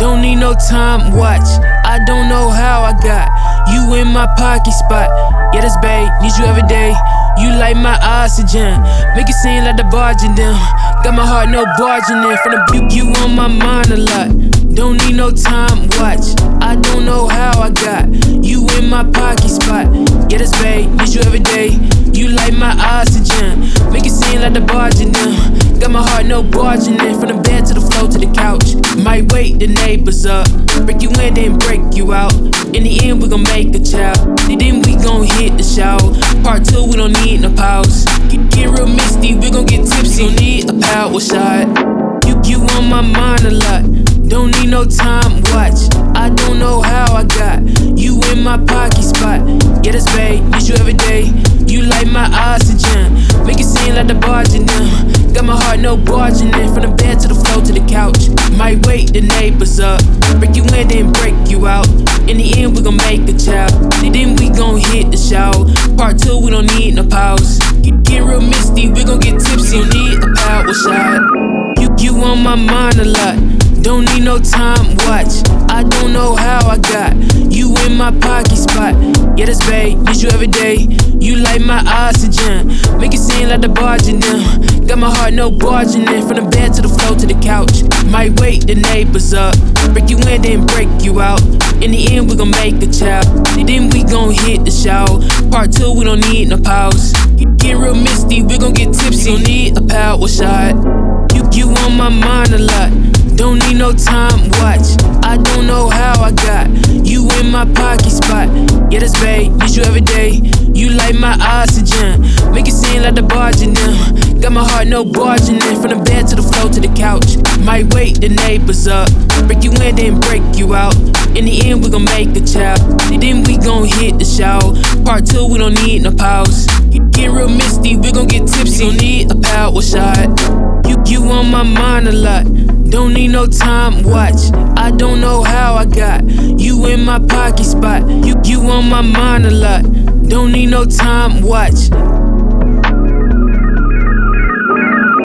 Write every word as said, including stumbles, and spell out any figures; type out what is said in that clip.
Don't need no time watch. I don't know how I got you in my pocket spot. Yeah, that's babe, need you every day. You like my oxygen, make it seem like the barging down. Got my heart no barging in. From the you, you on my mind a lot. Don't need no time watch. I don't know how I got you in my pocket spot. Yeah, that's babe, need you every day. You like my oxygen, make it seem like the barging down. Got my heart no barging in. From the bed to the floor to the couch. Might wake the neighbors up, break you in then break you out. In the end we gon' make a child, then we gon' hit the shower. Part two we don't need no pause. Get, get real misty, we gon' get tipsy. Don't need a power shot. You, you on my mind a lot. Don't need no time watch. I don't know how I got you in my pocket spot. Yeah, that's babe, need you every day. You like my oxygen, make it seem like the barging down. Got my heart no barging in. From the bed to the floor to the couch. Might wake the neighbors up, break you in then break you out. In the end we gon' make a child, then we gon' hit the shower. Part two we don't need no pause. Get, get real misty, we gon' get tipsy. Don't need a power shot. You, you on my mind a lot. Don't need no time watch. I don't know how I got you in my pocket spot. Yeah, that's babe, need you every day. You like my oxygen, make it seem like the barging down. Got my heart no barging in. From the bed to the floor to the couch. Might wake the neighbors up, break you in then break you out. In the end we gon' make a child, then we gon' hit the shower. Part two we don't need no pause. Get, get real misty, we gon' get tipsy. Don't need a power shot. You, you on my mind a lot. Don't need no time watch. I don't know how I got you in my pocket spot. Yeah, that's babe, need you every day. You like my oxygen, make it seem like the barging down. Got my heart no barging in. From the bed to the floor to the couch. Might wake the neighbors up, break you in then break you out. In the end we gon' make a child, then we gon' hit the shower. Part two we don't need no pause. Get, get real misty, we gon' get tipsy. Don't need a power shot. You, you on my mind a lot. Don't need no time watch. I don't know how I got you in my pocket spot. You, you on my mind a lot. Don't need no time watch.